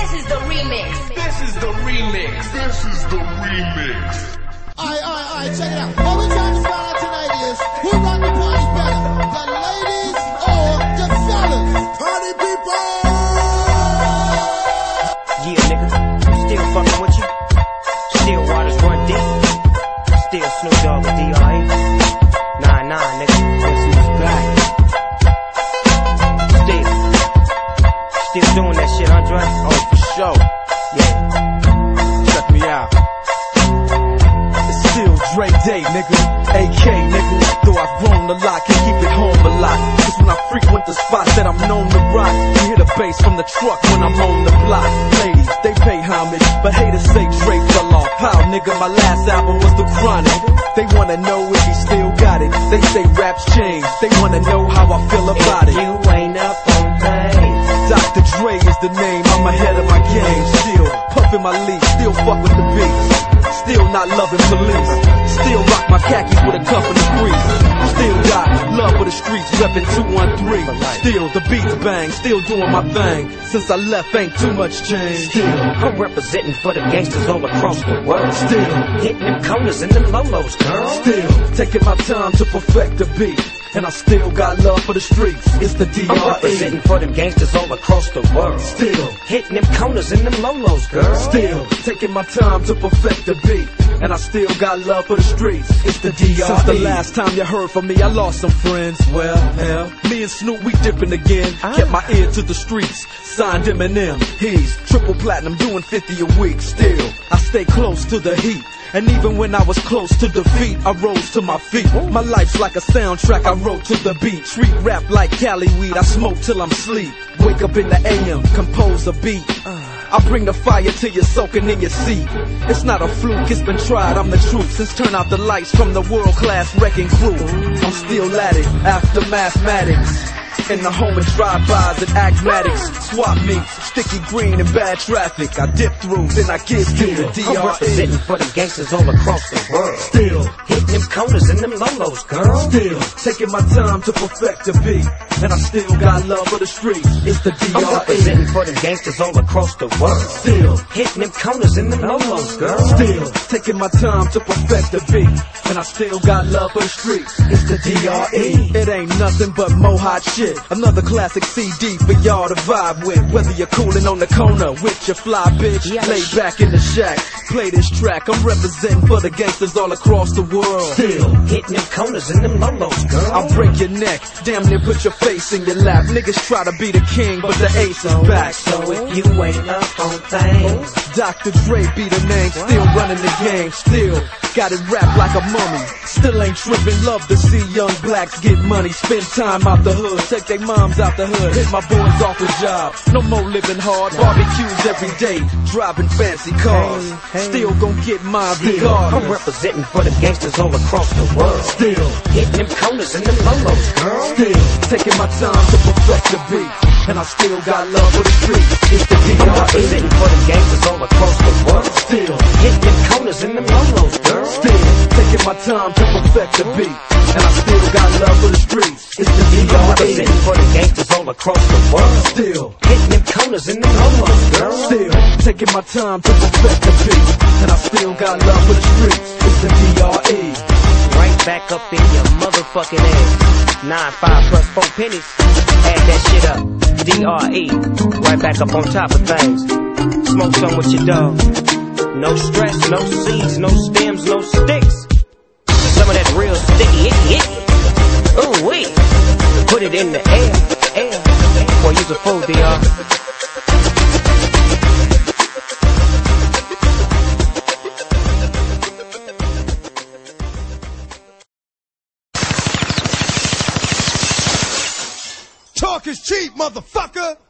This is the remix. This is the remix. This is the remix. Alright, check it out. What we're trying to find out tonight is who run the party better, the ladies or the fellas? Party people! Yeah, nigga, still fucking with you. Still waters run deep. Still Snoop Dogg with D.R.E. Nah, nigga, guess who's back? Still doing that shit, Andre? Oh, for sure. Yeah. Check me out. It's still Dre Day, nigga. AK, nigga. Though I've grown a lot, can keep it home a lot. Cause when I frequent the spots that I'm known to rock, you hear the bass from the truck when I'm on the block. Ladies, they pay homage, but haters say Dre fell off. How, nigga, my last album was The Chronic. They wanna know if he still got it. They say raps change. They wanna know how I feel about it. You ain't up on things. Dr. Dre is the name, I'm ahead of my game. Still puffin' my leaf, still fuck with the beats. Still not loving police. Still rock my khakis with a company grease. Still got love for the streets, reppin' 213. Still the beats bang, still doing my thing. Since I left, ain't too much change. Still, I'm representing for the gangsters all across the world. Still hitting them corners and them lolos, girl. Still taking my time to perfect the beat. And I still got love for the streets. It's the D.R.E. I'm representing for them gangsters all across the world. Still hitting them corners and them lolos, girl. Still taking my time to perfect the beat. And I still got love for the streets. It's the D.R.E. Since the last time you heard from me, I lost some friends. Well, hell, me and Snoop, we dipping again. Kept my ear to the streets. Signed Eminem. He's triple platinum, doing 50 a week. Still, I stay close to the heat. And even when I was close to defeat, I rose to my feet. My life's like a soundtrack I wrote to the beat. Street rap like Cali weed, I smoke till I'm sleep. Wake up in the AM, compose a beat. I bring the fire till you're soaking in your seat. It's not a fluke, it's been tried, I'm the truth. Since turn out the lights from the world-class wrecking crew, I'm still at it, after mathematics. In the home of drive-bys and acmatics, swap meets, sticky green and bad traffic. I dip through, then I get to the D.R.E. I'm representing for the gangsters all across the world. Still hitting them corners and them lolos, girl. Still taking my time to perfect the beat. And I still got love for the streets. It's the D.R.E. I'm representing for the gangsters all across the world. Still hitting them corners and them lolos, girl. Still taking my time to perfect the beat. And I still got love for the streets. It's the D.R.E. It ain't nothing but mo hot shit. Another classic CD for y'all to vibe with. Whether you're coolin' on the corner with your fly bitch, lay back in the shack, play this track. I'm representing for the gangsters all across the world. Still hitting them corners and them lolos, girl. I'll break your neck, damn near put your face in your lap. Niggas try to be the king, but the ace is back. So if you ain't up on things, Dr. Dre be the name, still running the game. Still got it wrapped like a mummy. Still ain't trippin', love to see young blacks get money. Spend time out the hood, take their moms out the hood. Hit my boys off a job, no more living hard. Barbecues every day, driving fancy cars. Still gon' get mine regardless. I'm representing for the gangsters all across the world. Still hitting them corners and them lolos, girl. Still taking my time to perfect the beat. And I still got love for the streets. It's the D.R.E. I'm representing for the gangsters all across the world. Still hitting them corners and them lolos, girl. Still taking my time to perfect the beat. And I still got love for the streets. It's the D.R.E. I'm representing for the gangsters all across the world. Still hitting them corners and them lolos, girl. Still taking my time to perfect the beat. And I still got love for the streets. It's the D.R.E. Right back up in your motherfucking ass. 9-5 plus 4 pennies. Add that shit up. D.R.E. Right back up on top of things. Smoke some with your dog. No stress, no seeds, no stems, no sticks. Some of that real sticky hit. Ooh wee. Put it in the air. Boy, you's a fool, D.R. Talk is cheap, motherfucker!